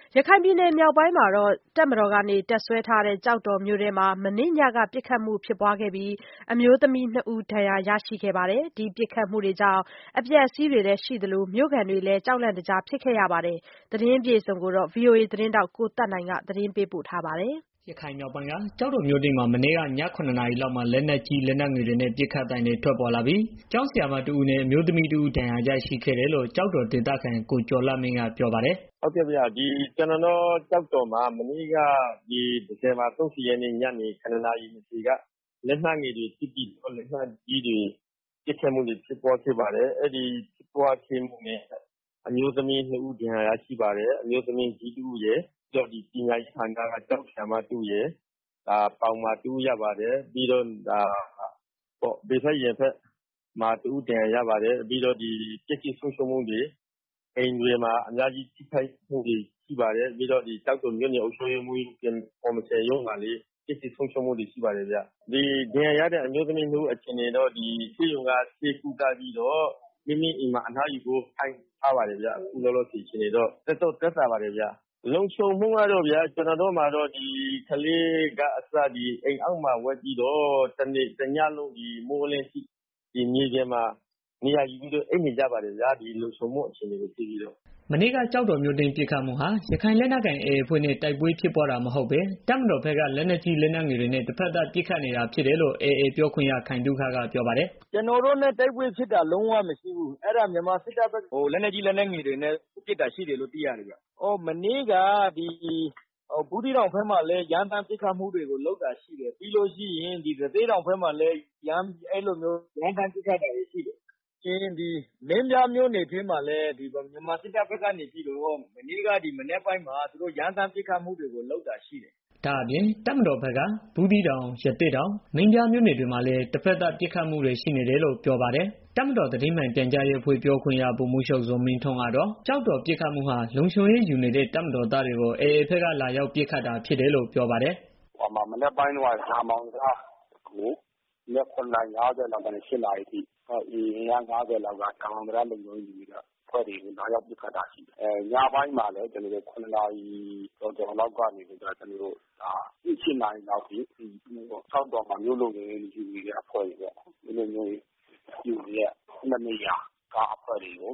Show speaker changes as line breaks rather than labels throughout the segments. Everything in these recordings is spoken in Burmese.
ရခိုင်ပြည်နယ်မြောက်ပိုင်းမှာတပ်မတော်ကနေတပ်စွဲထားတဲ့ကျောက်တော်မြို့ထဲမှာမနေ့ညကပစ်ခတ်မှုဖြစ်ပွားခဲ့ပြီးအမျိုးသမီး2ဦးဒဏ်ရာရရှိခဲ့ပါတယ်။ ဒီပစ်ခတ်မှုတွေကြောင့်အပျက်အစီးတွေလည်းရှိသလိုမြို့ခံတွေလည်းကြောက်လန့်တကြားဖြစ်ခဲ့ရပါတယ်။ သတင်းပြေဆုံးကိုဗွီအိုအေသတင်းထောက်ကိုသက်နိုင်ကသတင်းပေးပို့ထားပါတယ်။
ရခိုင်မြောက်ပိုင်းက ကျောက်တော်မြို့တွင်းမှာ မနေ့က ည ၇ နာရီလောက်မှာ လက်နက်ကြီး လက်နက်ငယ်တွေနဲ့ ပစ်ခတ်သံတွေ ထွက်ပေါ်လာပြီး ကျောင်းဆရာမတစ်ဦးနဲ့ အမျိုးသမီးတစ်ဦး ဒဏ်ရာရရှိခဲ့တယ်လို့ ကျောက်တော်ဒေသခံ ကိုကျော်လှမင်းက ပြောပါတယ်။
"ဟုတ်ကဲ့ဗျာ ကျနော်တို့ ကျောက်တော်မှာ မနေ့က ဒီဇင်ဘာ 30 ရက်နေ့ ညနေ 7 နာရီ 20 က လက်နက်ငယ်တွေပစ်ပြီးတော့ လက်နက်ကြီးတွေ ပစ်ခတ်မှုတွေဖြစ်ပွားခဲ့ပါတယ်။ အဲဒီဖြစ်ပွားခဲ့မှုနဲ့ အမျိုးသမီး 2 ဦး ဒဏ်ရာရရှိပါတယ်။ အမျိုးသမီးကြီးတစ်ဦးရယ် ပြီးတော့ ပညာရေးဌာနက ကျောင်းဆရာမတစ်ဦးရယ် ပေါင်မှာ တစ်ဦးရပါတယ်။ ပြီးတော့ ဘယ်ဘက်ရင်ဘတ်မှာ တစ်ဦးဒဏ်ရာရပါတယ်။ ပြီးတော့ ပျက်စီးဆုံးရှုံးမှုတွေ အိမ်တွေမှာ အများကြီးထိခိုက်မှုတွေရှိပါတယ်။ ပြီးတော့ ကျောက်တော်မြို့နယ်အုပ်ချုပ်ရေးမှူးကော်မရှင်ရုံးမှာလည်း ပျက်စီးဆုံးရှုံးမှုတွေရှိပါတယ်ဗျာ။ ဒဏ်ရာရတဲ့ အမျိုးသမီး 2 ဦးအခြေအနေတော့ ဆေးရုံက ဆေးကုသပြီးတော့ မိမိအိမ်မှာ အနားယူဖို့ခိုင်းထားပါတယ်ဗျာ။ အခုလောလောဆယ်အခြေအနေတော့ သက်သာပါတယ်ဗျာ။ လုံခြုံမှုကတော့ဗျာ ကျနော်တို့မှာတော့ ကလေးကအစ အိမ်အောက်မှာဝပ်ပြီးတော့ တစ်ညလုံးမိုးလင်းအထိ မြေပြင်မှာ နေရာယူပြီးတော့ အိပ်နေကြပါတယ်ဗျာ။ လုံခြုံမှုအခြေအနေကို ကြည့်ပြီးတော့။
" မနေ့က ကျောက်တော်မြို့တွင်း ပစ်ခတ်မှုဟာ ရခိုင်လက်နက်ကိုင် AA အဖွဲ့နဲ့ တိုက်ပွဲဖြစ်ပွားတာမဟုတ်ဘဲ တပ်မတော်ဘက်က လက်နက်ကြီး လက်နက်ငယ်တွေနဲ့ တဘက်သတ်ပစ်ခတ်နေတာဖြစ်တယ်လို့ AA ပြောခွင့်ရ ခိုင်သုခက ပြောပါတယ်။
"ကျနော်တို့နဲ့ တိုက်ပွဲဖြစ်တာလုံးဝမရှိဘူး။ မြန်မာစစ်တပ်ဘက်က လက်နက်ကြီး လက်နက်ငယ်တွေနဲ့ ပစ်တာရှိတယ်လို့ သိရတယ်ဗျ။ မနေ့က ဘူးသီးတောင်ဘက်မှာလည်း ရမ်းသမ်းပစ်ခတ်မှုတွေလုပ်တာရှိတယ်။ ပြီးတော့ ရသေ့တောင်ဘက်မှာလည်း ရမ်းသမ်းပစ်ခတ်တာတွေရှိတယ်။ မင်းပြားမြို့နယ်ထဲမှာလည်း မြန်မာစစ်တပ်ဘက်ကနေပြီးတော့ မနေ့က မနက်ပိုင်းမှာ ရမ်းသမ်းပစ်ခတ်မှုတွေလုပ်တာရှိတယ်။
" ဒါအပြင့် တပ်မတော်ဘက်က ဘူးသီးတောင် ရသေ့တောင် မင်းပြားမြို့နယ်တွေမှာလည်း တဘက်သတ်ပစ်ခတ်မှုတွေရှိနေတယ်လို့ ပြောပါတယ်။ တပ်မတော်သတင်းမှန်ပြန်ကြားရေးအဖွဲ့ ပြောခွင့်ရ ဗိုလ်မှူးချုပ် ဇော်မင်းထွန်းကတော့ ကျောက်တော်ပစ်ခတ်မှုဟာ လုံခြုံရေးယူနေတဲ့ တပ်မတော်သားတွေကို AA ဘက်က လာရောက်ပစ်ခတ်တာဖြစ်တယ်လို့ ပြောပါတယ်။
"မနက်ပိုင်းတုန်းက ရာမောင်တံတားကို မနက် 7 နာရီ 50 လောက်ကနေ 8 နာရီအထိ AA အင်အား ၅၀ လောက်က ရာမောင်တံတားလုံခြုံရေးယူနေတဲ့ အဖွဲ့တွေကို လာရောက်ပစ်ခတ်တာရှိတယ်။ ညပိုင်းမှာလည်း 7 နာရီကျော်ကျော်လောက်ကနေပြီးတော့ 8 နာရီလောက်အထိ ကျောက်တော်မှာ မြို့လုံခြုံရေးယူနေတဲ့ အဖွဲ့တွေပေါ့နော်။ မြို့လုံခြုံရေးယူနေတဲ့ နှစ်နေရာက အဖွဲ့တွေကို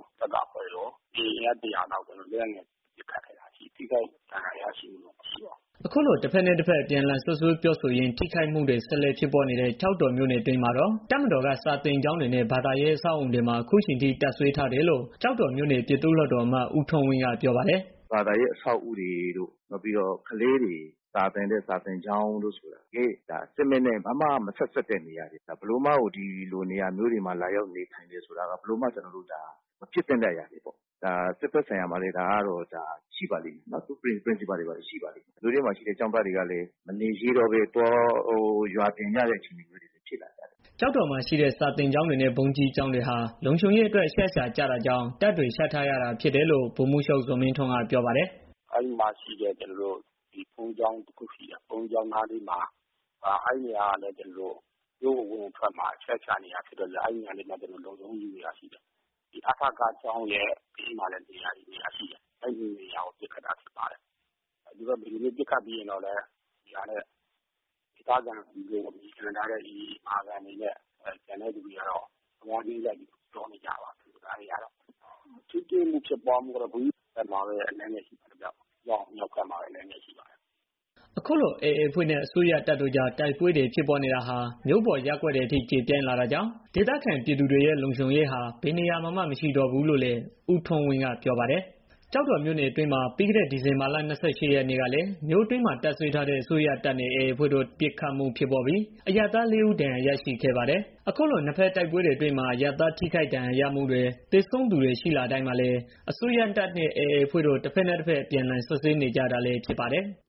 AA အင်အား 100 လောက် လက်နက်ငယ်နဲ့ ပစ်ခတ်ခဲ့တာရှိတယ်။ ထိခိုက်ဒဏ်ရာရရှိမှုတော့ မရှိပါဘူး။
" အခုလို တဘက်နဲ့ တဘက် အပြန်အလှန်စွပ်စွဲပြောဆိုရင်း ထိခိုက်မှုတွေ ဆက်လက်ဖြစ်ပွားနေတဲ့ ကျောက်တော်မြို့နယ်အတွင်းမှာတော့ တပ်မတော်က စာသင်ကျောင်းတွေနဲ့ ဘာသာရေး အဆောက်အအုံတွေမှာ အခုအချိန်ထိ တပ်စွဲထားတယ်လို့ ကျောက်တော်မြို့နယ် ပြည်သူ့လွှတ်တော်အမတ် ဦးထွန်းဝင်းက ပြောပါတယ်
။ "ဘာသာရေးအဆောက်အဦးတွေတို့ ကလေးတွေ စာသင်တဲ့ စာသင်ကျောင်းတို့ဆိုတာ စစ်မက်နဲ့ ဘာမှမဆက်စပ်တဲ့ နေရာတွေ ဘယ်လိုမှကို ဒီလိုနေရာမျိုးတွေမှာ လာရောက်နေထိုင်တယ်ဆိုတာက ဘယ်လိုမှ မဖြစ်သင့်တဲ့အရာတွေပေါ့။ စစ်ဘက်ဆိုင်ရာမှာလည်း ဒါကတော့ ရှိပါလိမ့်မယ်။ သူ့ Principle တွေ ရှိပါလိမ့်မယ်။ မြို့ထဲမှာရှိတဲ့ ကျောင်းသားတွေကလည်း မနေရဲတော့ဘဲ ရွာပြန်ကြတဲ့ အခြေအနေမျိုးတွေလည်း ဖြစ်လာကြတယ်။
" ကျောက်တော်မှာရှိတဲ့ စာသင်ကျောင်းတွေနဲ့ ဘုန်းကြီးကျောင်းတွေဟာ လုံခြုံရေးအတွက် အချက်အချာကျတာကြောင့် တပ်တွေ ချထားရတာဖြစ်တယ်လို့ ဗိုလ်မှူးချုပ် ဇော်မင်းထွန်းက ပြောပါတယ်
။ "အဲဒီမှာရှိတဲ့ ဘုန်းကြီးကျောင်းတစ်ခုရှိတယ်။ ဘုန်းကြီးကျောင်းနားလေးမှာ အဲဒီနေရာကလည်း မြို့အဝင်အထွက်မှာ အချက်အချာနေရာဖြစ်တော့ အဲဒီနေရာလေးမှာ လုံခြုံရေးယူနေတာရှိတယ်။ အထကကျောင်းရဲ့ဘေးမှာလည်း နေရာယူနေတာရှိတယ်။ အဲဒီနေရာကို ပစ်ခတ်တာဖြစ်ပါတယ်။ ဒီလိုမျိုးပစ်ခတ်ပြီးရင်တော့လည်း ဒေသခံပြည်သူတွေကို အမည်ခံထားတဲ့ အာဏာပိုင်တွေနဲ့ ကျန်တဲ့သူတွေကတော့ အမွှားချင်းရိုက်ပြီးတော့ ပြောနေကြပါပြီ။ ထိတွေ့မှုဖြစ်ပွားမှုကတော့ ဘူးသီးတောင်ဘက်မှာပဲ အနည်းငယ်ရှိပါတယ်ဗျ။ မြောက်ဘက်မှာပဲ အနည်းငယ်ရှိပါတယ်။
" အခုလို AA အဖွဲ့နဲ့ အစိုးရတပ်တို့ကြား တိုက်ပွဲတွေ ဖြစ်ပွားနေတာဟာ မြို့ပေါ်ရပ်ကွက်တွေအထိ ကျယ်ပြန့်လာတာကြောင့် ဒေသခံပြည်သူတွေရဲ့ လုံခြုံရေးဟာ ဘယ်နေရာမှာမှ မရှိတော့ဘူးလို့လည်း ဦးထွန်းဝင်းက ပြောပါတယ်။ ကျောက်တော်မြို့နယ်အတွင်းမှာ ပြီးခဲ့တဲ့ ဒီဇင်ဘာလ ၂၈ ရက်နေ့ကလည်း မြို့အတွင်းမှာ တပ်စွဲထားတဲ့ အစိုးရတပ်နဲ့ AA အဖွဲ့တို့ ပစ်ခတ်မှုဖြစ်ပွားပြီး အရပ်သား 4 ဦး ဒဏ်ရာရရှိခဲ့ပါတယ်။ အခုလို နှစ်ဘက်တိုက်ပွဲတွေအတွင်းမှာ အရပ်သားထိခိုက်ဒဏ်ရာရမှုတွေ သေဆုံးသူတွေ ရှိလာတိုင်းမှာလည်း အစိုးရတပ်နဲ့ AA အဖွဲ့တို့ တဘက်နဲ့ တဘက် အပြန်အလှန်စွပ်စွဲနေကြတာလည်း ဖြစ်ပါတယ်။